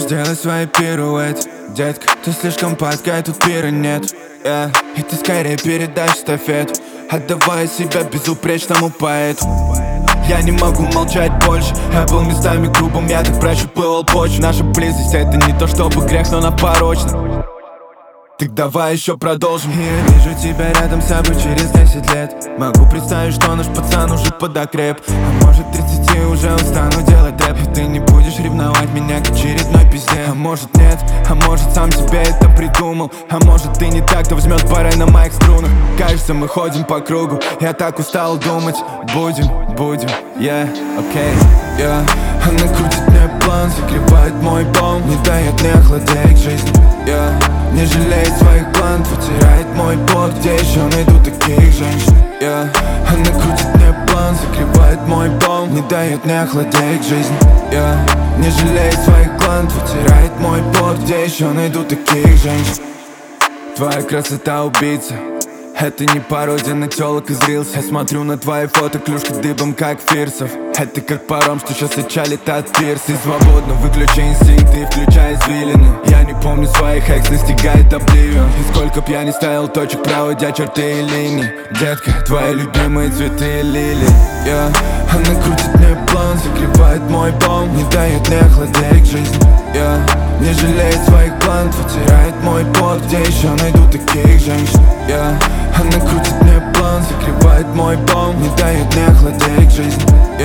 делай свои пируэты. Детка, ты слишком падкая, тут пира нет, и ты скорее передай эстафету, отдавая себя безупречному поэту. Я не могу молчать больше. Я был местами грубым, я так прощупывал почву. Наша близость — это не то чтобы грех, но она порочна. Так давай еще продолжим. Я вижу тебя рядом с собой через 10 лет. Могу представить, что наш пацан уже подокреп. А может 30 уже устану делать рэп. И ты не будешь ревновать меня к очередной пизде. А может нет, а может сам себе это придумал. А может ты не так, кто возьмет барай на моих струнах. Кажется, мы ходим по кругу. Я так устал думать. Будем, окей. Она крутит мне план, закрывает мой дом, не дает мне охладеть к жизни. Не жалеет своих планов, утирает мой пот. Где еще найду таких женщин? Она крутит мне план, закрывает мой дом, не дает мне охладеть к жизни. Не жалеет своих планов, утирает мой пот. Где еще найду таких женщин? Твоя красота убийца. Это не пародия на тёлок из рилс. Я смотрю на твои фото, клюшка дыбом, как фирсов. Это как паром, что сейчас отчалит от пирса. И свободно выключи инстинкты и включай извилины. Я не помню своих экс, настигает обливион. И сколько б я не ставил точек, проводя черты и линии. Детка, твои любимые цветы и лилии. Она крутит мне план, закрывает мой дом, не дает мне охладеть к жизни. Не жалеет своих планов, утирает мой пот. Где еще найду таких женщин? Она крутит мне план, закрывает мой дом, не дает мне охладеть к жизни.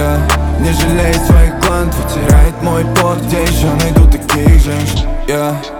Не жалеет своих планов, утирает мой пот. Где еще найду таких женщин?